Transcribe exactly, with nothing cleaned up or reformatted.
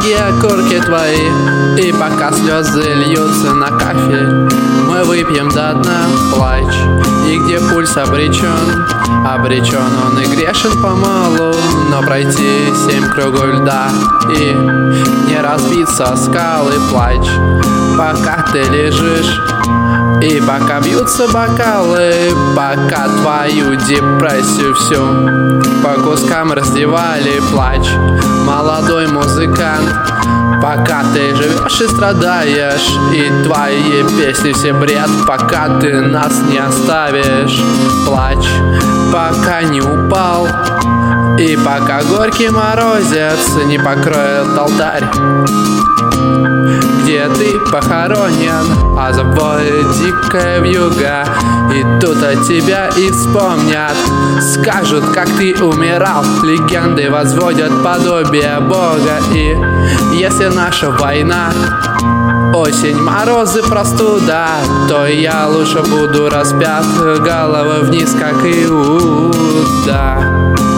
яркие окурки твои. И пока слезы льются на кафель, мы выпьем до дна плач. И где пульс обречен, обречен он и грешен помалу, но пройти семь кругов льда и не разбиться о скалы плач. Пока ты лежишь и пока бьются бокалы, пока твою депрессию всю по кускам раздевали плач. Молодой музыкант, пока ты живешь и страдаешь, и твои песни все бред, пока ты нас не оставишь. Плачь, пока не упал, и пока горький морозец не покроет алтарь, где ты похоронен, а забоет дикая вьюга. И тут от тебя и вспомнят, скажут, как ты умирал. Легенды возводят подобие Бога. И если наша война осень, морозы, простуда, то я лучше буду распят головой вниз, как Иуда.